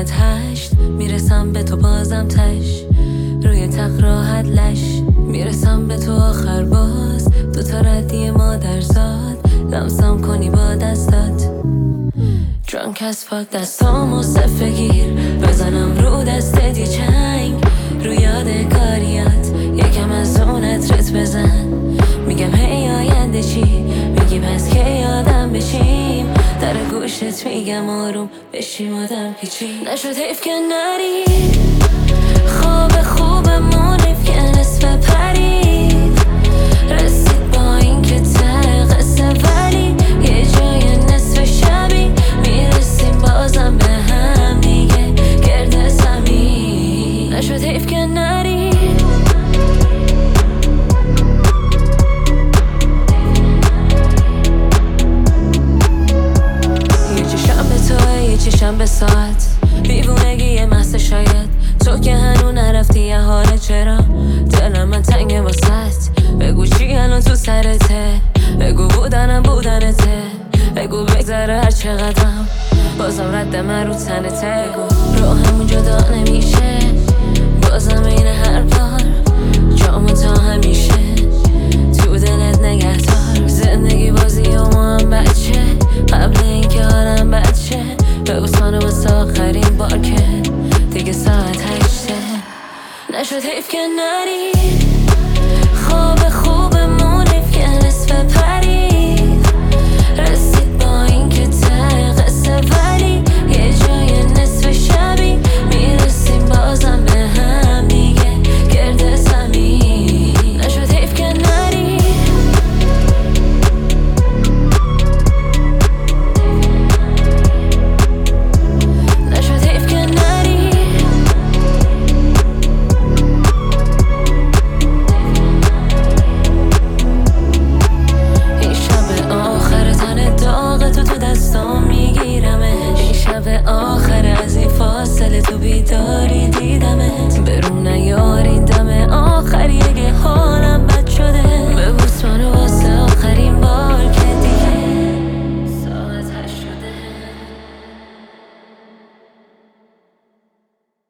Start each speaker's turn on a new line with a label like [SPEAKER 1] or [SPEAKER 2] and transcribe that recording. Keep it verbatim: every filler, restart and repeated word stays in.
[SPEAKER 1] ساعت هشت میرسم به تو بازم تش، روی تخت راحت لش میرسم به تو آخر باز، دو تا ردی مادرزاد لمسم کنی با دستات. Drunk as fuck دستامو صفه گیر بزنم رو دستت یه چنگ، رو یاد کاریات یکم از اون عطرت بزن. میگم هی آینده چی میگی پس که یادم بشیم، در گوشت میگم آروم بشیم آدم پیچی. نشد حیف که نری خواب خوبمون حیف که نصف پرید، رسید با این که ته قصه ولی یه جای نصف شبی میرسیم بازم به هم دیگه گرد زمین. نشد حیف که نری یه چشم به توه یه چشم به ساعت، دیوونگی محض شاید تو که هنو نرفتی یه حاله، چرا دلم من تنگه واسست. بگو چی الان تو سرته، بگو بودنم بودنته، بگو بگذره هر چقدرم بازم رد من رو تنته. بگو رو همون جدا نمیشه بازم این هر بار جامو تا همیشه تو دلت نگه دار.